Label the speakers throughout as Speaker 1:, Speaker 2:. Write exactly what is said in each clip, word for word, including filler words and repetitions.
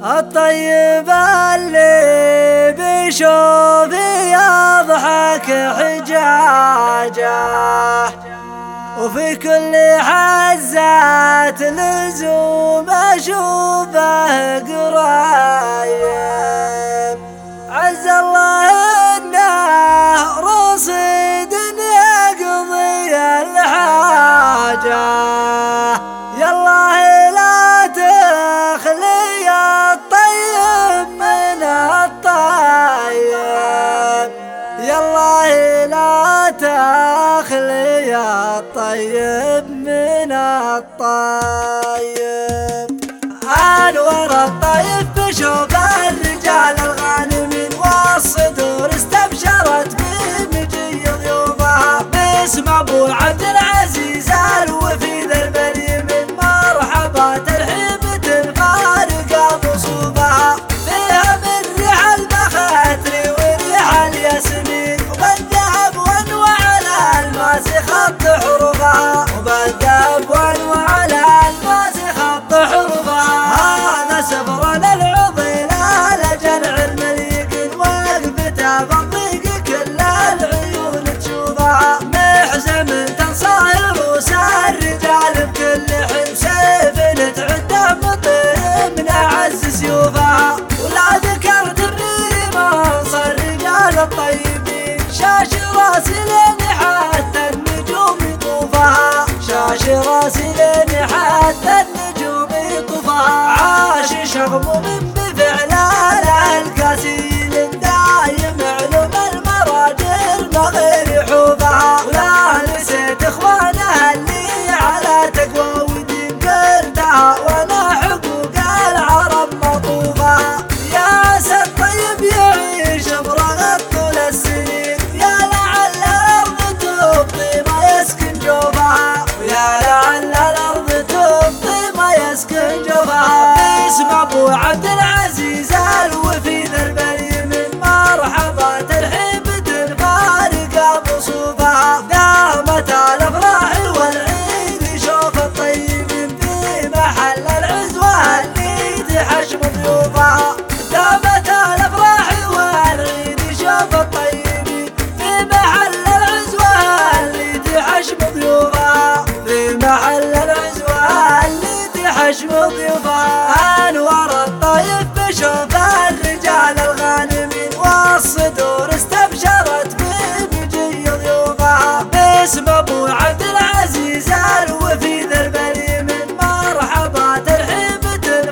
Speaker 1: الطيب اللي بيشوف يضحك حجاجه، وفي كل حزات لزوم اشوفه قريب. عز الله انه رصيد يقضي الحاجه، يالله لا تخلي الطيب من الطيب، يالله لا تخلي الطيب من الطيب. انور الطيب بشوف الرجال الغانمين والصدور استبشرت بمجي ضيوفها، باسم ابو عبد العزيز الوفي ذا البريمين مرحبا ترحيب تنفارق بصوفها، فيها من ريح البخاتر وريح الياسمين وبالذهب وانواع الالماس خط حروفها، وبالذهب وانواع الالماس خط حروفها. هذا سفر للعضيل على جنع المليقين وقفته بالطيق كل العيون تشوفها، محزم تنصهر وسار الرجال بكل حين سيف تعده مطير من اعز سيوفها، ولا ذكرت الريم منصر الرجال الطيبين شاش راسي لين حتى النجوم يطوفها، شاش راسي لين حتى النجوم يطوفها. عاش شغم من بفعلها القاسيل دايم علوم المراجل بغير حوفها، ولا نسيت اخوانها اللي على تقوى ودين قلتها وانا حقوق العرب مطوفها. يا عسى الطيب يعيش برغد طول السنين، يا لعل الارض تبطي ما يسكن جوفها، ويا لعل الارض تبطي ما يسكن جوفها. باسم ابو عبد العزيز الوفي ذا البريمين مرحبا ترحيب تنفارق بصوفها، دامت الافراح والعيد شوف الطيبين في محل العزوه اللي تحشم ضيوفها، دامت الافراح والعيد شوف الطيبين في محل العزوه اللي تحشم ضيوفها، في محل العزوه اللي تحشم ضيوفها. انور الطيب بشوف الرجال الغانمين والصدور استبشرت بمجي ضيوفها، باسم ابو عبد العزيز الوفي ذا البريمين مرحبا ترحيب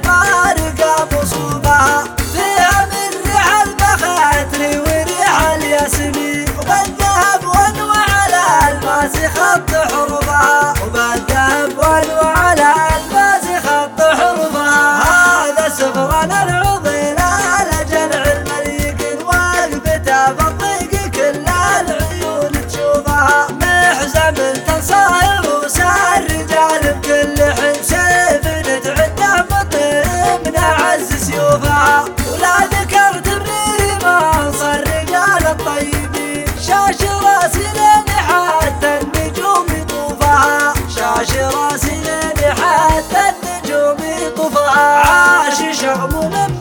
Speaker 1: تنفارق بصوفها، فيها من ريح البخاتر وريح الياسمين وبالذهب وانواع الالماس خط حروفها، وبالذهب وانواع الالماس خط حروفها. هذا سفر للعضيل على جنع المليقين وقفته بالطيق كل العيون تشوفها، محزم تنصهر وسار الرجال بكل حين سيف تعده مطير من اعز سيوفها، ولا ذكرت الريم منصر الرجال الطيبين شاش راسي لين حتى النجوم يطوفها، شاش راسي لين حتى النجوم يطوفها. عاش شغم من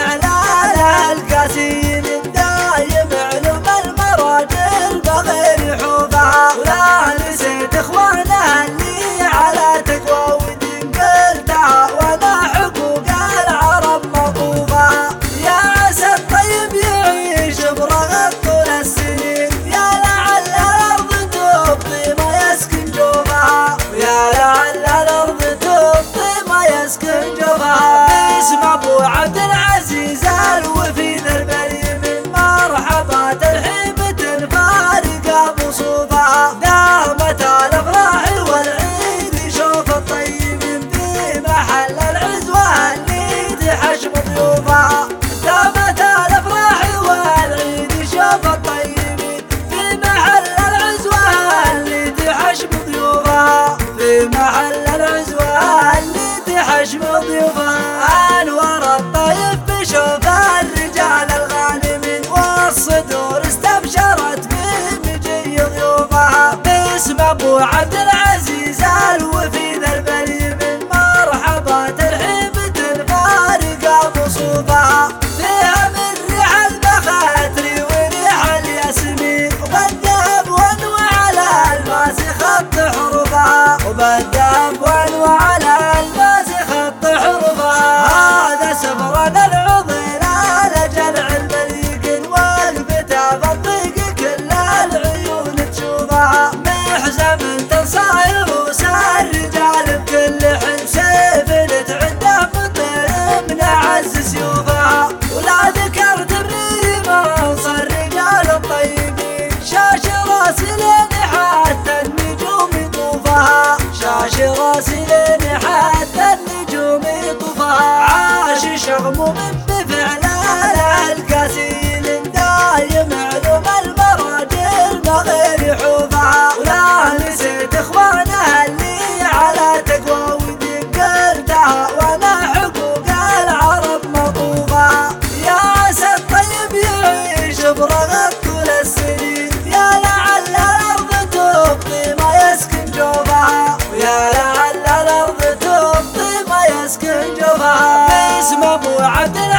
Speaker 1: بفعلها القاسيل دايم علوم المراجل بغير حوفها، ولا نسيت اخوانها اللي على تقوى ودين قلتها وانا حقوق العرب مطوفها. يا عسى الطيب يعيش برغد طول السنين، يا لعل الارض تبطي ما يسكن جوفها، ويا لعل الارض تبطي ما يسكن جوفها. باسم ابو عبد العزيز الوفي ذا البريمين مرحبا ترحيب تنفارق بصوفها، دامت الافراح والعيد شوف الطيبين في محل العزوه اللي تحشم ضيوفها، دامت الافراح والعيد شوف الطيبين في محل العزوه اللي تحشم ضيوفها، في محل العزوه اللي تحشم ضيوفها. انور الطيب بشوف الرجال الغانمين والصدور استبشرت بمجي ضيوفها، باسم ابو عبد العزيز الوفي ذا البريمين مرحبا ترحيب تنفارق بصوفها. شغم من بفعله الكاسين دايم علوم المراجل ما غير يحوفها. ولا نسيت اخوانه اللي على تقوى ودين قلتها وانا حقوق العرب مطوفها. يا عسى الطيب يعيش برغد طول السنين، يا لعل الارض تبقي ما يسكن جوفها، ويا لعل الارض تبقي ما يسكن جوفها. باسم ابو عبد